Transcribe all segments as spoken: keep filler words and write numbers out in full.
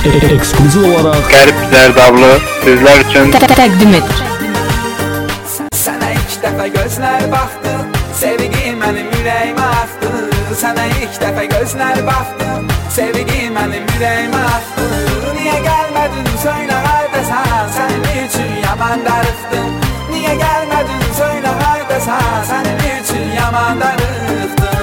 Ekskluziv olarak Garip Zerdablı sizler için təqdim edir. Sana ilk defa gözler baktı, sevgi benim yüreğime aktı. Sana ilk defa gözler baktı, sevgi benim yüreğime aktı. Niye gelmedin söyle kardeşim, senin için yaman darıktım. Niye gelmedin söyle kardeşim, senin için yaman darıktım.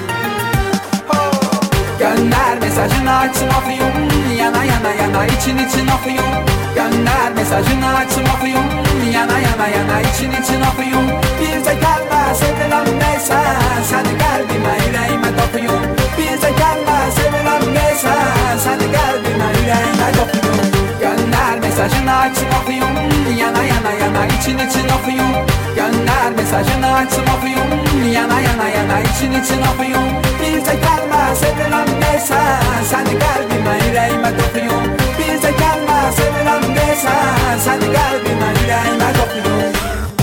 Gönder mesajını açım okuyum, yana yana yana için için okuyum. Gönder mesajını açım okuyum, yana yana yana için için okuyum. Bir de gelme sevilen neyse, seni kalbime yüreğime dokuyum. Bir de gelme sevilen neyse, seni kalbime yüreğime dokuyum. Gönder mesajını açım okuyum, yana yana yana için için okuyum. Gönder mesajını açım okuyum, yana yana yana için için okuyum. Bir de gelme sevilen neyse, seni kalbime yüreğime dokuyum. Bir de gelme sevilen neyse, seni kalbime yüreğime dokuyum.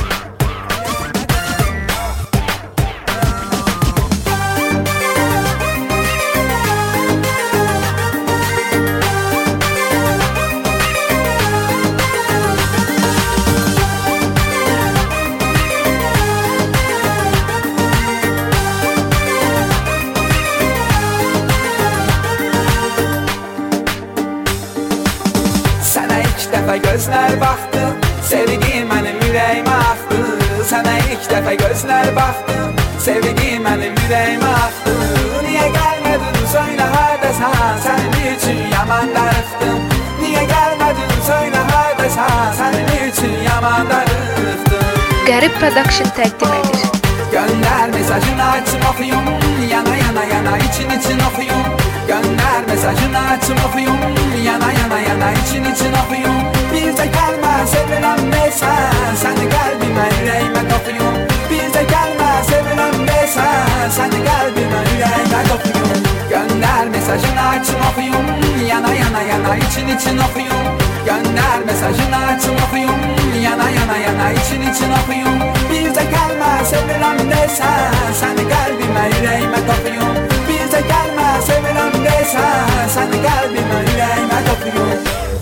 Sana ilk defa gözler baktı, sevgi benim yüreğime aktı. Sana ilk defa gözler baktı, sevgi benim yüreğime aktı. Niye gelmedin söyle kardeşim, senin için yaman darıktım. Niye gelmedin söyle kardeşim, senin için yaman darıktım. Garip Production təqdim edir. Gönder mesajını açım okuyum, yana yana yana için için okuyum. Gönder mesajını açım okuyum, yana yana yana için için okuyum. Bir de gelme sevilen neyse, seni kalbime yüreğime dokuyum. Bir de gelme sevilen neyse, seni kalbime yüreğime dokuyum. Gönder mesajını açım okuyum, yana yana yana için için okuyum. Gönder mesajını açım okuyum, yana yana yana için için okuyum. Bir de gelme sevilen neyse, seni kalbime yüreğime dokuyum. Bir de gelme sevilen neyse, seni kalbime yüreğime dokuyum.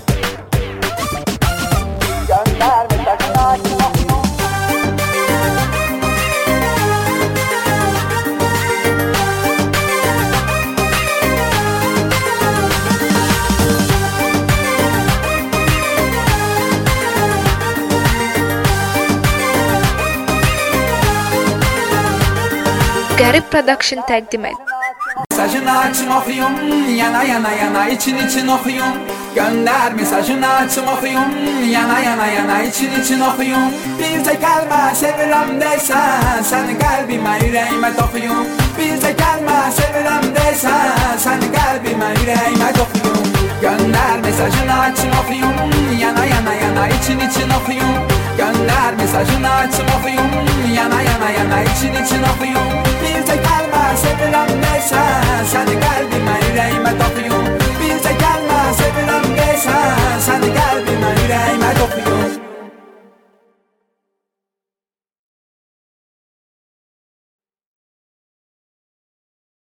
Gönder mesajını açım okuyum. Garip Production təqdim edir. Mesajını açım okuyum, yana yana yana için için okuyum. Gönder mesajını açım okuyum, yana yana yana için için okuyum. Bir de gelme sevilemdeyse, seni kalbime yüreğime dokuyum. Bir de gelme sevilemdeyse, seni kalbime yüreğime dokuyum. Gönder mesajını açım okuyum, yana yana yana için için okuyum. Gönder mesajını açım okuyum, yana yana yana için için okuyum. Bir de gelme sevilen neyse, seni